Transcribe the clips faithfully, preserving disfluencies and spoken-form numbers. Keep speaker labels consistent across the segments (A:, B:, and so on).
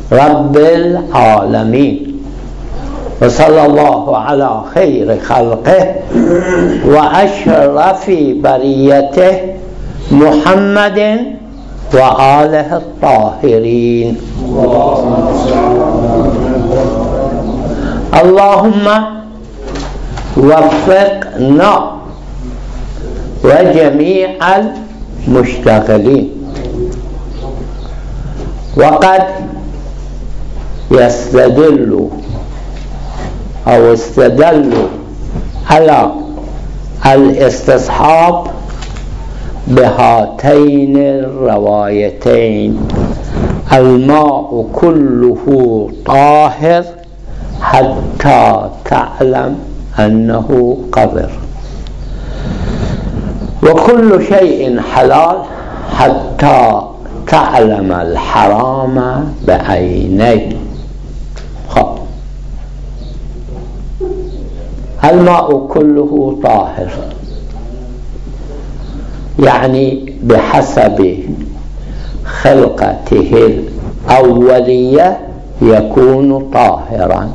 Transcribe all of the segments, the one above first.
A: رب العالمين. وصلى الله على خير خلقه وأشرف بريته محمد وآله الطاهرين. اللهم وفقنا وجميع المشتغلين. وقد يستدل أو استدلوا على الاستصحاب بهاتين الروايتين: الماء كله طاهر حتى تعلم أنه قذر، وكل شيء حلال حتى تعلم الحرام بعينيه. الماء كله طاهر يعني بحسب خلقته الأولية يكون طاهرا،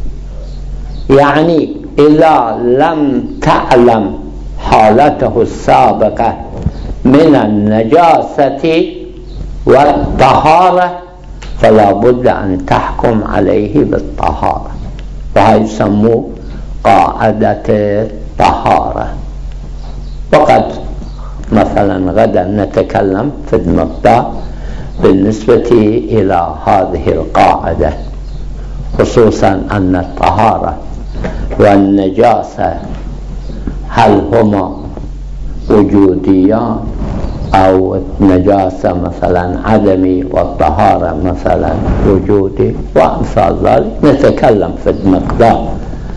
A: يعني إذا لم تعلم حالته السابقة من النجاسة والطهارة فلا بد أن تحكم عليه بالطهارة، وهذا يسموه قاعدة الطهارة. وقد مثلا غدا نتكلم في المقطع بالنسبة إلى هذه القاعدة، خصوصا أن الطهارة والنجاسة هل هما وجوديان أو النجاسة مثلا عدمي والطهارة مثلا وجودي وأمثال ذلك، نتكلم في المقدار.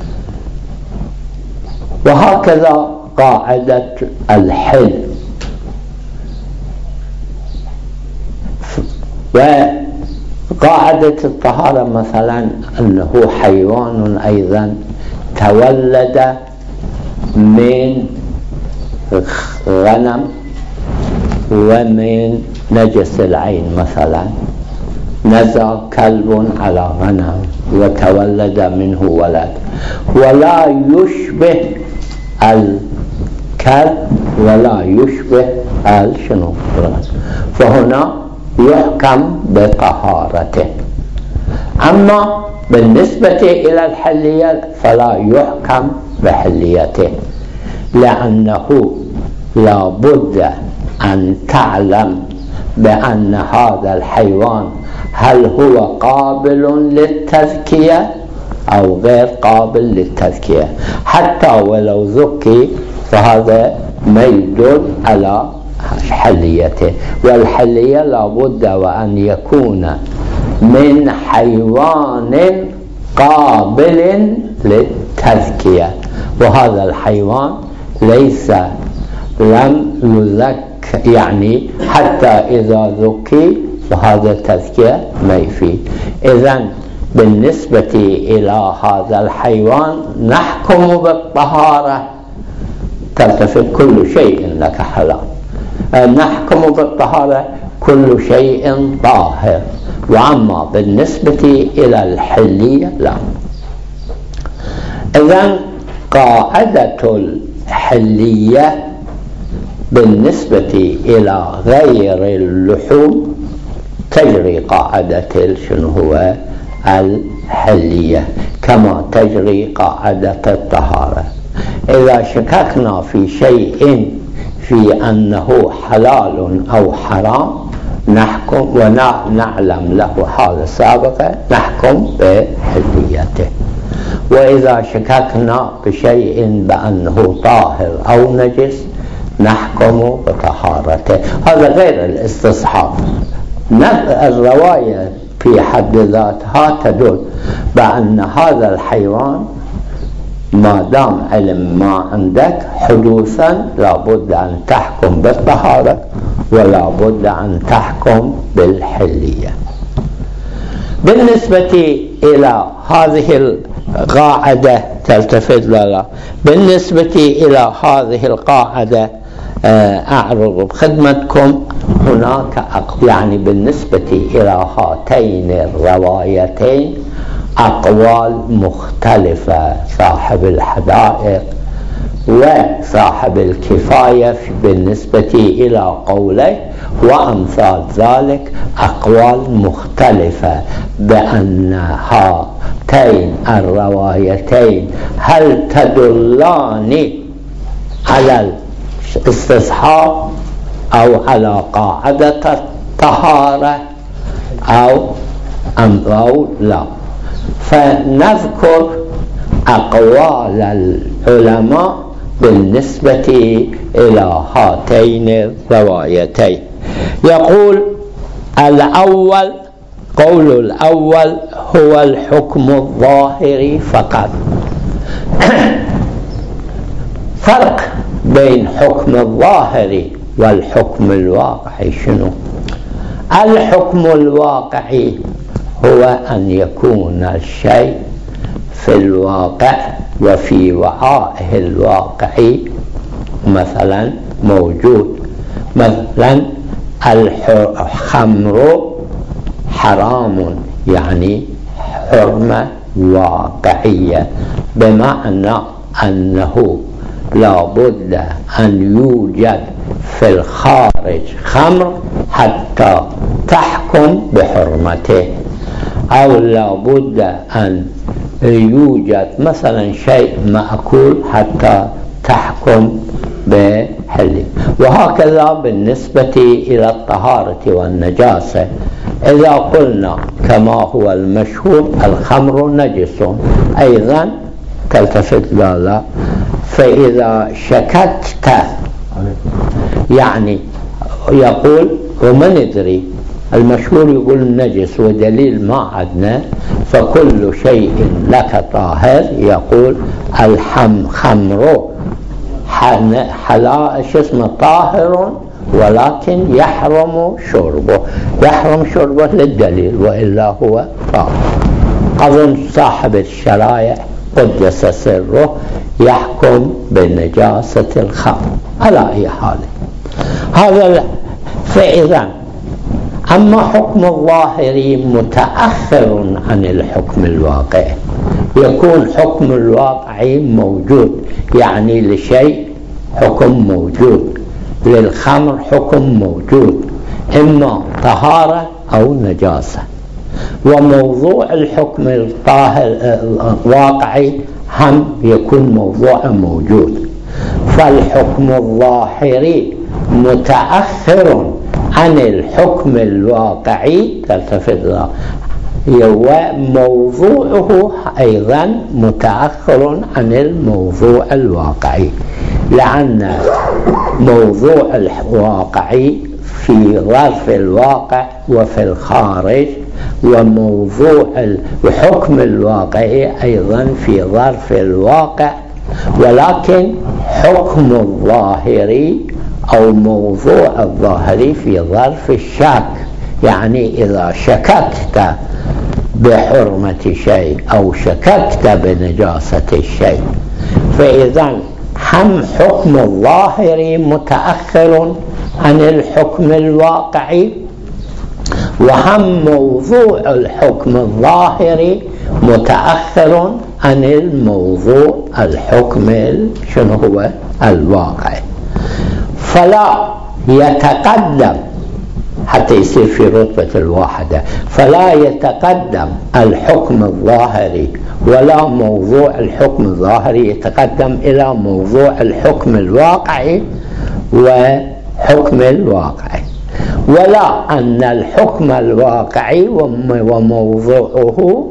A: وهكذا قاعدة الحل، وقاعدة الطهارة مثلا أنه حيوان أيضا تولد من غنم ومن نجس العين، مثلا نزى كلب على غنم وتولد منه ولد ولا يشبه الكلب ولا يشبه الشنو، فهنا يحكم بطهارته. أما بالنسبة إلى الحلية فلا يحكم بحليته، لأنه لا بد أن تعلم بأن هذا الحيوان هل هو قابل للتزكية أو غير قابل للتزكية. حتى ولو زكي فهذا ما يدل على حليته، والحلية لا بد وأن يكون من حيوان قابل للتزكية، وهذا الحيوان ليس لم يزك، يعني حتى إذا ذكي فهذا تزكية ما يفيد. إذن بالنسبة إلى هذا الحيوان نحكم بالطهارة، تلتفت كل شيء لك حلال، نحكم بالطهارة كل شيء طاهر. وأما بالنسبة إلى الحلية لا. إذن قاعدة الحلية بالنسبة إلى غير اللحوم تجري قاعدة شنو هو الحلية، كما تجري قاعدة الطهارة. إذا شككنا في شيء في أنه حلال أو حرام نحكم ونعلم له حالة سابقة نحكم بحليته. وإذا شككنا بشيء بأنه طاهر أو نجس نحكم بطهارته. هذا غير الاستصحاب. الرواية في حد ذاتها تدل بأن هذا الحيوان ما دام علم ما عندك حدوثا لابد أن تحكم بالطهارة ولا بد أن تحكم بالحلية. بالنسبة إلى هذه القاعدة تلتفت لها، بالنسبة إلى هذه القاعدة أعرض بخدمتكم هناك يعني بالنسبة إلى هاتين الروايتين أقوال مختلفة. صاحب الحدائق وصاحب الكفاية بالنسبة إلى قوله وأمثال ذلك أقوال مختلفة بأن هاتين الروايتين هل تدلان على الاستصحاب أو على قاعدة الطهارة أو أم أو لا. فنذكر أقوال العلماء بالنسبة إلى هاتين الروايتين. يقول الأول، قول الأول هو الحكم الظاهري فقط. فرق بين حكم الظاهري والحكم الواقعي شنو؟ الحكم الواقعي هو أن يكون الشيء في الواقع وفي وعائه الواقعي مثلا موجود. مثلا الخمر حرام يعني حرمة واقعية، بمعنى أنه لا بد أن يوجد في الخارج خمر حتى تحكم بحرمته، أو لا بد أن يوجد مثلا شيء مأكول حتى تحكم بحله. وهكذا بالنسبة إلى الطهارة والنجاسة، إذا قلنا كما هو المشهور الخمر نجس، أيضا تلتفت لا. فإذا شككت يعني يقول وما ندري، المشهور يقول نجس ودليل ما عدنا، فكل شيء لك طاهر يقول الحم خمر حلا شو اسمه طاهر ولكن يحرم شربه، يحرم شربه للدليل وإلا هو طاهر. أظن صاحب الشرائع قدس سره يحكم بنجاسة الخمر على أي حال. هذا فإذا أما حكم الظاهري متأخر عن الحكم الواقعي، يكون حكم الواقعي موجود، يعني لشيء حكم موجود، للخمر حكم موجود، إما طهارة أو نجاسة. وموضوع الحكم الطاهر الواقعي هم يكون موضوع موجود. فالحكم الظاهري متأخر عن الحكم الواقعي، تلتفت وموضوعه أيضا متأخر عن الموضوع الواقعي، لأن موضوع الواقعي في ظرف الواقع وفي الخارج، وموضوع الحكم الواقعي أيضا في ظرف الواقع، ولكن حكم الظاهري أو موضوع الظاهري في ظرف الشك. يعني إذا شككت بحرمة شيء أو شككت بنجاسة الشيء، فإذا هم حكم الظاهري متأخر عن الحكم الواقعي، وهم موضوع الحكم الظاهري متأخر عن الموضوع الحكم شنو هو الواقعي. فلا يتقدم حتى يصير في رتبة الواحدة، فلا يتقدم الحكم الظاهري ولا موضوع الحكم الظاهري يتقدم إلى موضوع الحكم الواقعي وحكم الواقعي، ولا أن الحكم الواقعي وموضوعه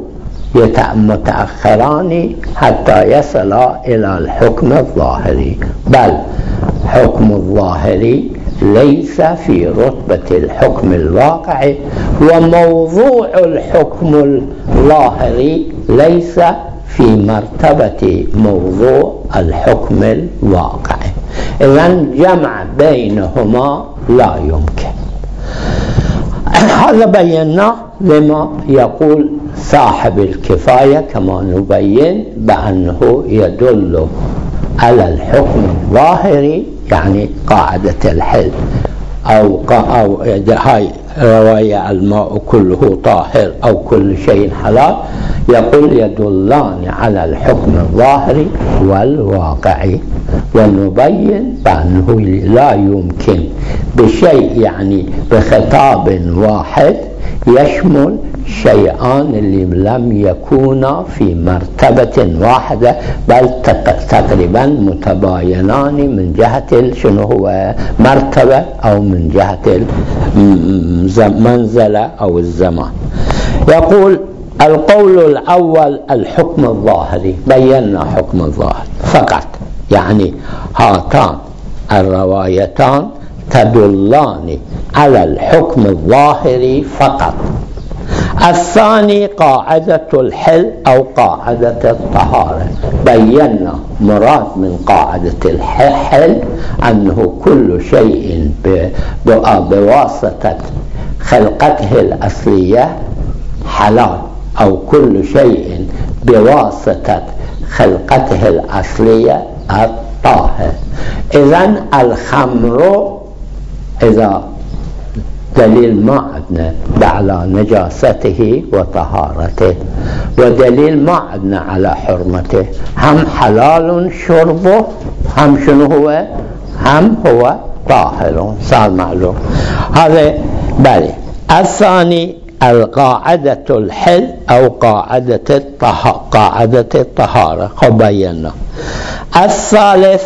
A: متأخران حتى يصل إلى الحكم الظاهري، بل حكم الظاهري ليس في رتبة الحكم الواقعي، وموضوع الحكم الظاهري ليس في مرتبة موضوع الحكم الواقعي. إذن جمع بينهما لا يمكن. هذا بينا لما يقول صاحب الكفاية كما نبين بأنه يدل على الحكم الظاهري، يعني قاعدة الحل، أو, أو هاي رواية الماء كله طاهر أو كل شيء حلال، يقول يدلان على الحكم الظاهري والواقعي، ونبين بأنه لا يمكن بشيء يعني بخطاب واحد يشمل شيئان اللي لم يكونا في مرتبة واحدة، بل تقريبا متباينان من جهة شنو هو مرتبة أو من جهة المنزلة أو الزمان. يقول القول الأول الحكم الظاهري، بينا حكم الظاهر فقط، يعني هاتان الروايتان تدلان على الحكم الظاهري فقط. الثاني قاعدة الحل أو قاعدة الطهارة، بينا مراد من قاعدة الحل أنه كل شيء بواسطة خلقته الأصلية حلال، أو كل شيء بواسطة خلقته الأصلية الطاهر. إذن الخمر إذا دليل ما عندنا على نجاسته وطهارته، ودليل ما عندنا على حرمته، هم حلال شربه هم شنو هو هم هو طاهر، صار معلوم هذا. بلى الثاني القاعدة الحل أو قاعدة الطهارة، قاعدة الطهارة خبينا. الثالث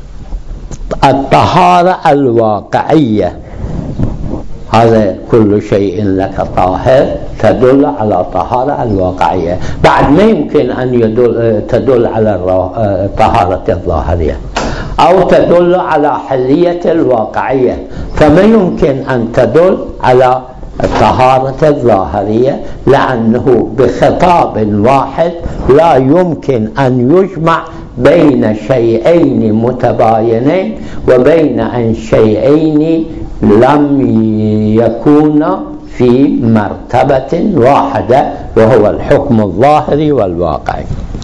A: الطهارة الواقعية، هذا كل شيء لك طاهر تدل على طهارة الواقعية، بعد ما يمكن أن يدل تدل على الطهارة الظاهرية أو تدل على حلية الواقعية، فما يمكن أن تدل على الطهارة الظاهرية، لأنه بخطاب واحد لا يمكن أن يجمع بين شيئين متباينين وبين أن شيئين لم يكونا في مرتبة واحدة، وهو الحكم الظاهري والواقعي.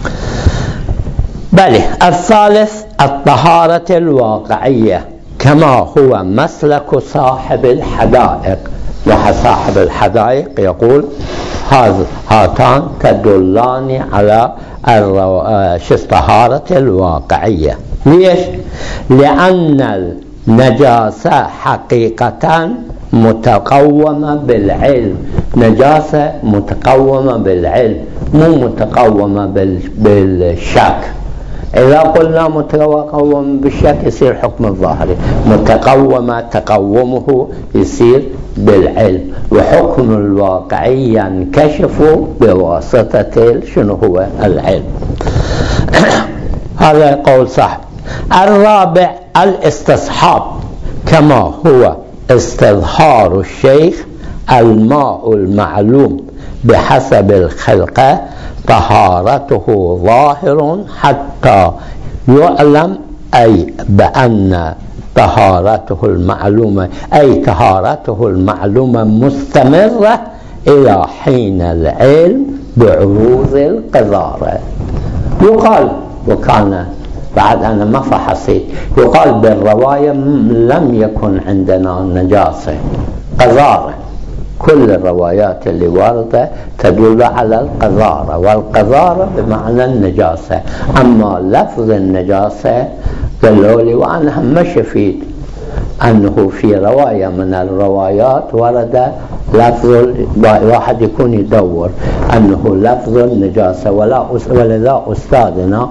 A: بل الثالث الطهارة الواقعية، كما هو مسلك صاحب الحدائق، وصاحب الحدائق يقول هاتان تدلان على الطهارة الواقعية. ليش؟ لأن النجاسة حقيقة متقومة بالعلم، نجاسة متقومة بالعلم مو متقومة بالشك. إذا قلنا متقوم بالشك يصير حكم الظاهري، متقومة تقومه يصير بالعلم، وحكم الواقعي ينكشف بواسطة شنو هو العلم. هذا قول صح. الرابع الاستصحاب، كما هو استظهار الشيخ الماء المعلوم بحسب الخلقة طهارته ظاهر حتى يعلم، أي بأن طهارته المعلومة أي طهارته المعلومة مستمرة إلى حين العلم بعروض القذارة. يقال، وكان بعد أنا ما فحصيت، يقال بالرواية لم يكن عندنا نجاسة قذارة، كل الروايات اللي واردة تدل على القذارة، والقذارة بمعنى النجاسة. أما لفظ النجاسة قالوا لي، وأنا هم ما شفيت أنه في رواية من الروايات ورد لفظ، واحد يكون يدور أنه لفظ النجاسة، ولا ولذا أستاذنا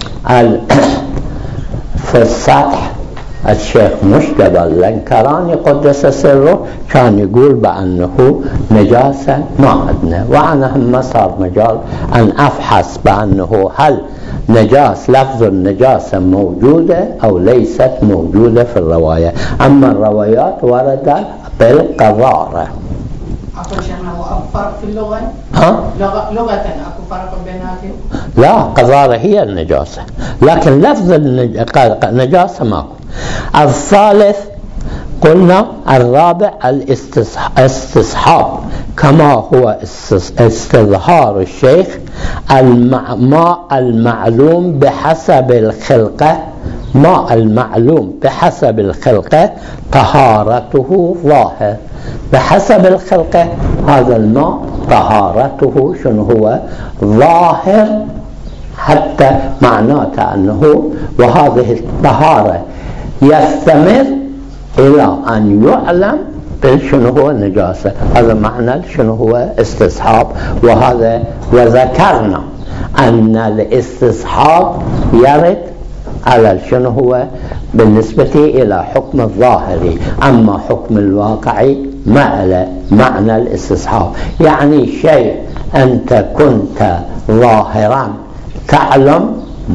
A: في السطح الشيخ مجتبى الانكراني قدس سره كان يقول بأنه نجاسة ما عندنا، وأنا هم ما صار مجال أن أفحص بأنه هل نجاس لفظ النجاسة موجودة أو ليست موجودة في الرواية. أما الروايات وردت بالقذارة.
B: أكو شيخنا هو فرق في اللغة؟
A: ها؟
B: لغة لغة أكو فرق بيناتهم؟
A: لا، قذارة هي النجاسة، لكن لفظ النجاسة ماكو. الثالث قلنا الرابع الاستصحاب، كما هو استظهار الشيخ الماء المعلوم بحسب الخلقة ما المعلوم بحسب الخلقة طهارته ظاهر. بحسب الخلقة هذا الماء طهارته شنو هو؟ ظاهر، حتى معناته أنه وهذه الطهارة يستمر إلى أن يعلم شنو هو النجاسة. هذا معنى شنو هو استصحاب. وهذا وذكرنا أن الاستصحاب يرد على شنو هو بالنسبة إلى حكم الظاهري، أما حكم الواقعي ما معنى الاستصحاب. يعني شيء أنت كنت ظاهرا تعلم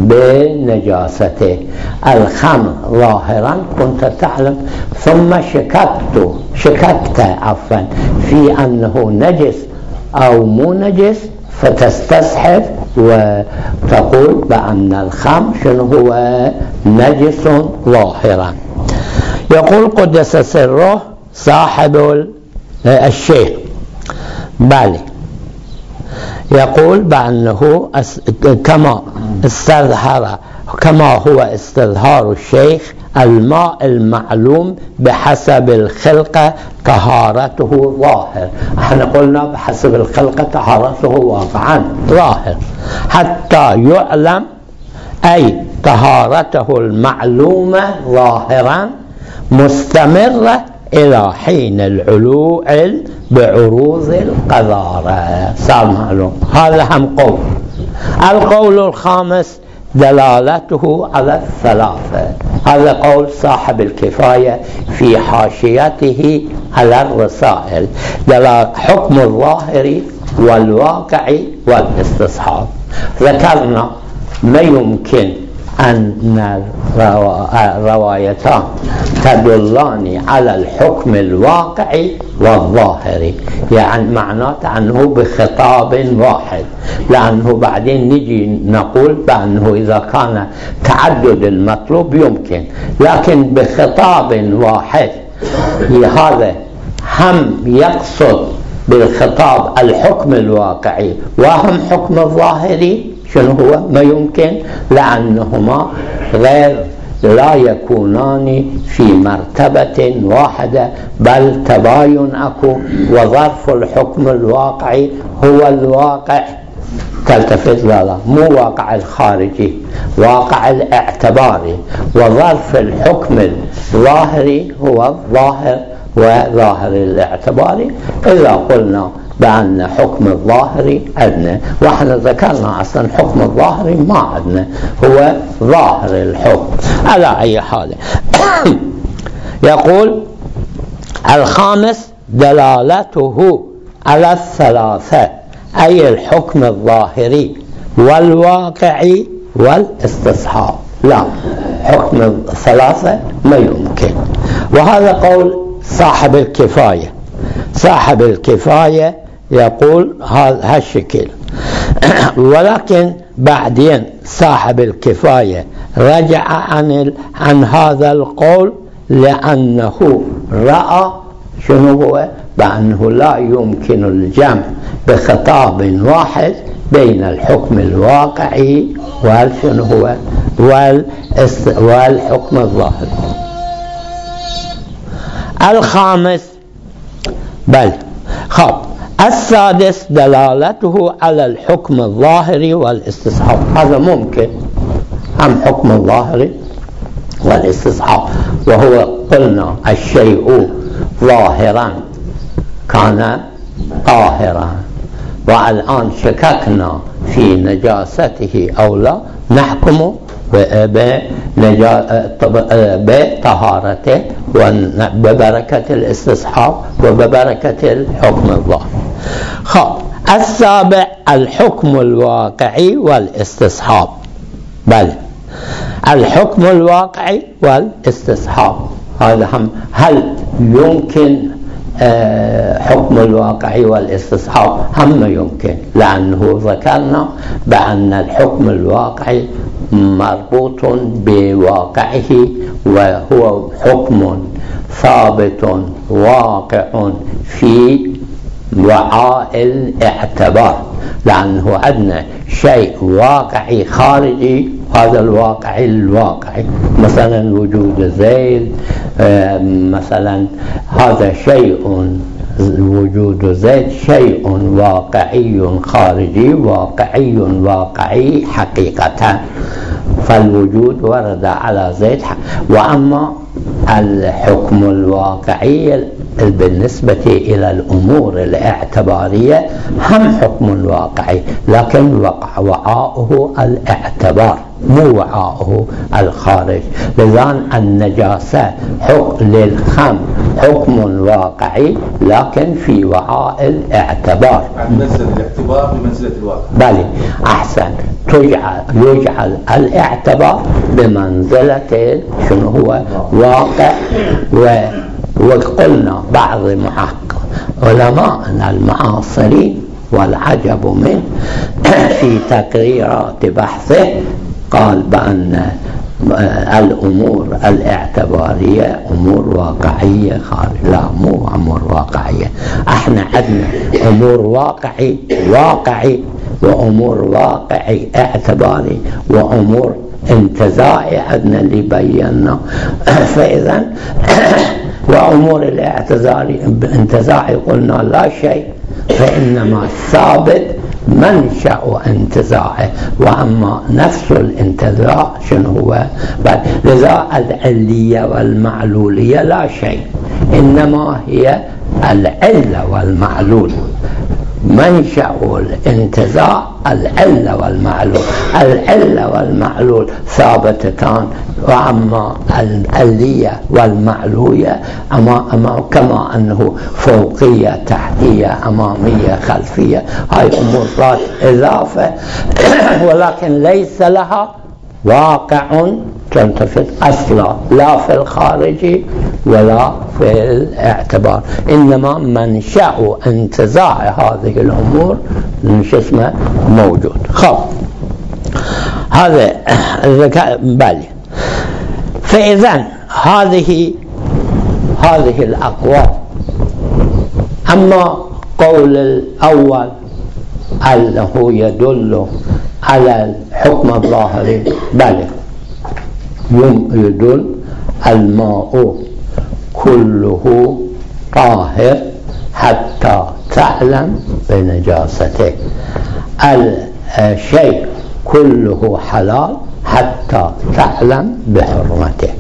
A: بنجاسته، الخمر ظاهرا كنت تعلم ثم شككت شككت عفوا في أنه نجس أو مو نجس، فتستصحب وتقول بأن الخمر شنو هو؟ نجس ظاهرا. يقول قدس سره صاحب الشيخ بالي يقول بأنه كما استظهر كما هو استظهار الشيخ الماء المعلوم بحسب الخلقة طهارته ظاهر. احنا قلنا بحسب الخلقة طهارته واقعا ظاهر حتى يعلم، أي طهارته المعلومة ظاهرا مستمرة إلى حين العلو بعروض القذارة. صار معلوم. هذا هم قول. القول الخامس دلالته على الثلاثة. هذا قول صاحب الكفاية في حاشيته على الرسائل. حكم الظاهر والواقع والاستصحاب. ذكرنا ما يمكن أن الروايتان تدلان على الحكم الواقعي والظاهري، يعني معناته أنه بخطاب واحد، لأنه بعدين نجي نقول بأنه إذا كان تعدد المطلوب يمكن، لكن بخطاب واحد. هذا هم يقصد بالخطاب الحكم الواقعي وهم حكم الظاهري شنو هو؟ ما يمكن، لأنهما غير لا يكونان في مرتبة واحدة، بل تباين أكو. وظرف الحكم الواقعي هو الواقع، تلتفت لا لا مو واقع الخارجي، واقع الاعتباري. وظرف الحكم الظاهري هو الظاهر وظاهر الاعتباري. إذا قلنا بأن حكم الظاهري عندنا، وإحنا ذكرنا أصلا حكم الظاهري ما عندنا، هو ظاهر الحكم. على أي حال يقول الخامس دلالته على الثلاثة، أي الحكم الظاهري والواقعي والاستصحاب. لا، حكم الثلاثة ما يمكن. وهذا قول صاحب الكفاية. صاحب الكفاية يقول هذا الشكل. ولكن بعدين صاحب الكفاية رجع عن عن هذا القول، لأنه رأى شنو هو؟ بأنه لا يمكن الجمع بخطاب واحد بين الحكم الواقعي والشنو هو والحكم الظاهري. الخامس بل خب السادس دلالته على الحكم الظاهري والاستصحاب. هذا ممكن، هم حكم الظاهري والاستصحاب. وهو قلنا الشيء ظاهرا كان طاهرا، والآن شككنا في نجاسته أو لا، نحكم بطهارته وببركة الاستصحاب وببركة الحكم الظاهري. خب السابع الحكم الواقعي والاستصحاب. بل الحكم الواقعي والاستصحاب هذا هم هل يمكن حكم الواقعي والاستصحاب؟ هم يمكن، لأنه ذكرنا بأن الحكم الواقعي مربوط بواقعه، وهو حكم ثابت واقع في وعاء الاعتبار، لأنه عندنا شيء واقعي خارجي هذا الواقعي الواقعي، مثلا وجود زيد مثلا هذا شيء، وجود زيد شيء واقعي خارجي واقعي واقعي حقيقة، فالوجود ورد على زيد. وأما الحكم الواقعي بالنسبة إلى الأمور الاعتبارية هم حكم واقعي، لكن وعاؤه الاعتبار مو وعاؤه الخارج. لذا النجاسة للخمر حكم واقعي لكن في وعاء الاعتبار،
C: منزل الاعتبار بمنزلة الواقع.
A: بلى أحسن، تجعل يجعل الاعتبار بمنزلة شنو هو واقع. و وقلنا بعض محقق علماء المعاصرين والعجب منه في تقريرات بحثه قال بأن الأمور الاعتبارية أمور واقعية خارج. لا، مو أمور واقعية، احنا عندنا أمور واقعي واقعي وأمور واقعي اعتباري وأمور انتزاعي عندنا اللي بينا. فإذا وأمور الاعتزاري انتزاعي قلنا لا شيء، فإنما الثابت منشأ انتزاعه، وأما نفس الانتزاع شنو هو؟ لذا العلية والمعلولية لا شيء، إنما هي العلة والمعلول. منشأ الانتزاع العلة والمعلول، العلة والمعلول ثابتتان، وأما العلية والمعلولية أما أما كما أنه فوقية تحتية أمامية خلفية، هاي أمور ذات إضافة ولكن ليس لها واقع تنتفذ أصلا لا في الخارج ولا في الاعتبار، إنما منشأ انتزاع هذه الأمور شو اسمه موجود. خب هذا الذكاء بالي. فإذا هذه هذه الأقوال. أما قول الأول أنه يدل على الحكم الظاهري، بل يدل الماء كله طاهر حتى تعلم بنجاسته، الشيء كله حلال حتى تعلم بحرمته.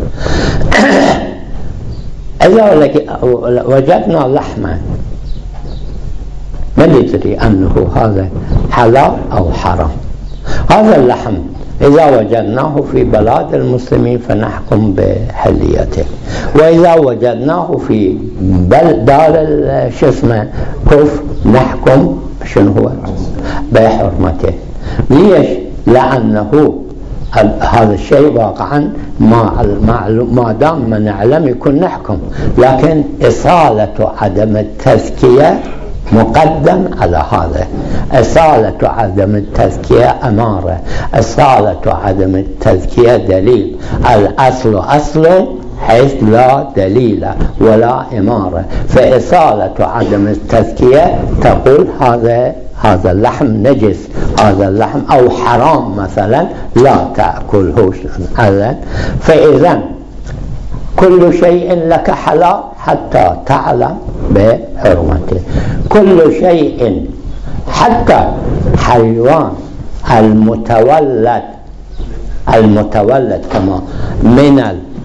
A: إذا وجدنا لحما ما ندري أنه هذا حلال أو حرام، هذا اللحم إذا وجدناه في بلاد المسلمين فنحكم بحليته، وإذا وجدناه في دار الشسمة كفر نحكم شنو هو بحرمته. ليش؟ لأنه هذا الشيء واقعا ما دام ما نعلم يكون نحكم، لكن إصالة عدم التزكية مقدم على هذا. إصالة عدم التزكية أمارة، إصالة عدم التزكية دليل. الأصل أصل حيث لا دليل ولا إمارة، فإصالة عدم التزكية تقول هذا هذا اللحم نجس، هذا اللحم أو حرام مثلا لا تأكله. فإذا كل شيء لك حلال حتى تعلم بحرمته، كل شيء حتى حيوان المتولد المتولد كما من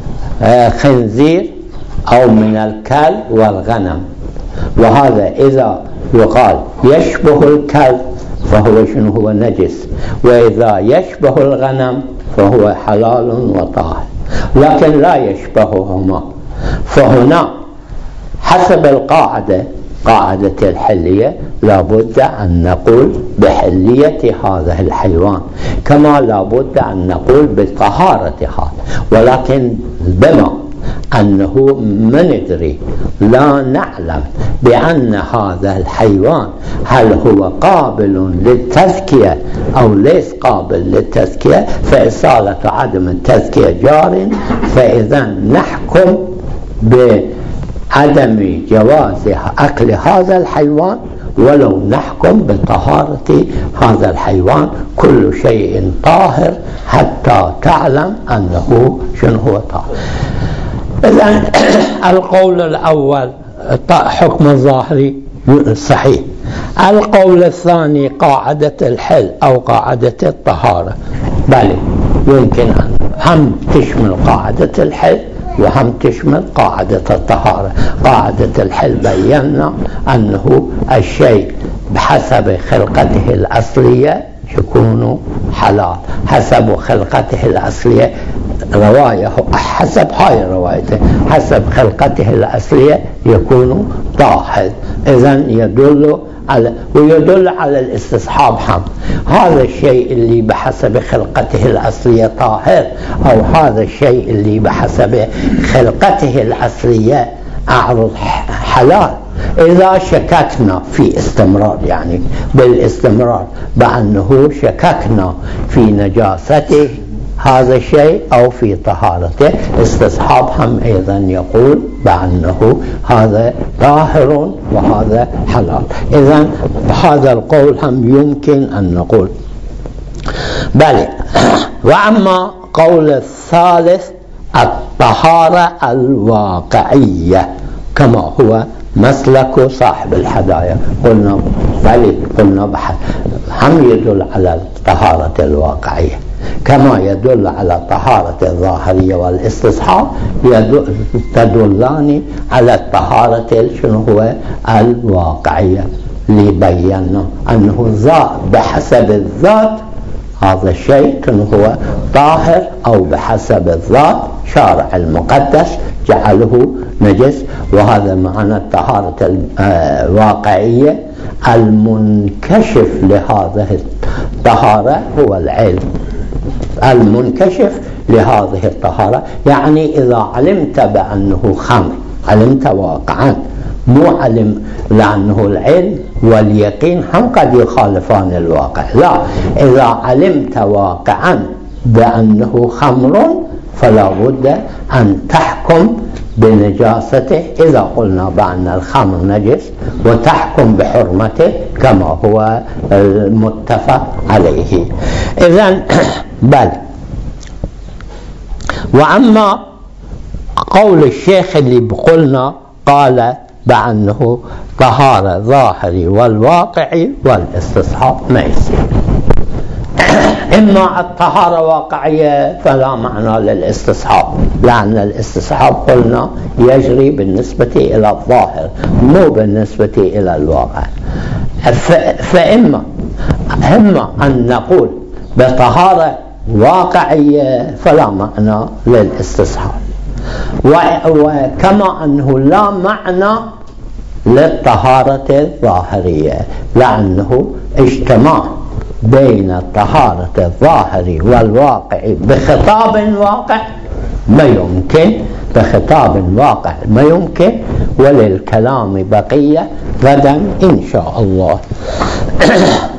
A: الخنزير أو من الكلب والغنم، وهذا إذا يقال يشبه الكلب فهو شنو هو نجس، وإذا يشبه الغنم فهو حلال وطاهر، لكن لا يشبههما. فهنا حسب القاعدة قاعدة الحلية لابد أن نقول بحلية هذا الحيوان، كما لابد أن نقول بطهارة هذا، ولكن بما أنه ما ندري لا نعلم بأن هذا الحيوان هل هو قابل للتزكية أو ليس قابل للتزكية، فإصالة عدم التزكية جار، فإذا نحكم بعدم جواز أكل هذا الحيوان ولو نحكم بطهارة هذا الحيوان كل شيء طاهر حتى تعلم أنه شنو هو طاهر. إذن القول الأول حكم الظاهري صحيح. القول الثاني قاعدة الحل أو قاعدة الطهارة، بل يمكن أن هم تشمل قاعدة الحل وهم تشمل قاعدة الطهارة. قاعدة الحل بينا أنه الشيء بحسب خلقته الأصلية يكون حلال، حسب خلقته الأصلية رواية حسب هاي روايته حسب خلقته الأصلية يكون طاهر. إذن يدل على ويدل على الاستصحاب هم. هذا الشيء اللي بحسب خلقته الأصلية طاهر أو هذا الشيء اللي بحسب خلقته الأصلية أعرض حلال. إذا شككنا في استمرار يعني بالاستمرار بأنه شككنا في نجاسته هذا الشيء أو في طهارته، استصحاب هم أيضا يقول بأنه هذا طاهر وهذا حلال. إذن بهذا القول هم يمكن أن نقول بل. وأما قول الثالث الطهارة الواقعية كما هو مسلك صاحب الهدايا، قلنا بل قلنا بحث هم يدل على الطهارة الواقعية كما يدل على الطهارة الظاهرية والاستصحاب تدلان على الطهارة شنو هو الواقعية، ليبين أنه ذات بحسب الذات هذا الشيء شنو هو طاهر، أو بحسب الذات شارع المقدس جعله نجس. وهذا معنى الطهارة الواقعية. المنكشف لهذه الطهارة هو العلم، المنكشف لهذه الطهارة يعني إذا علمت بأنه خمر علمت واقعا، مو علم لأنه العلم واليقين هم قد يخالفان الواقع، لا، إذا علمت واقعا بأنه خمر فلا بد أن تحكم بنجاسته إذا قلنا بأن الخمر نجس، وتحكم بحرمته كما هو المتفق عليه. إذن بل. وأما قول الشيخ اللي بقولنا قال بأنه طهارة ظاهري والواقعي والاستصحاب ما يصير. إما الطهارة واقعية فلا معنى للاستصحاب، لأن الاستصحاب قلنا يجري بالنسبة إلى الظاهر مو بالنسبة إلى الواقع. فإما إما أن نقول بطهارة واقعية فلا معنى للاستصحاب، وكما أنه لا معنى للطهارة الظاهرية، لأنه اجتماع بين الطهارة الظاهري والواقعي بخطاب واقع ما يمكن، بخطاب واقع ما يمكن. وللكلام بقية غدا إن شاء الله.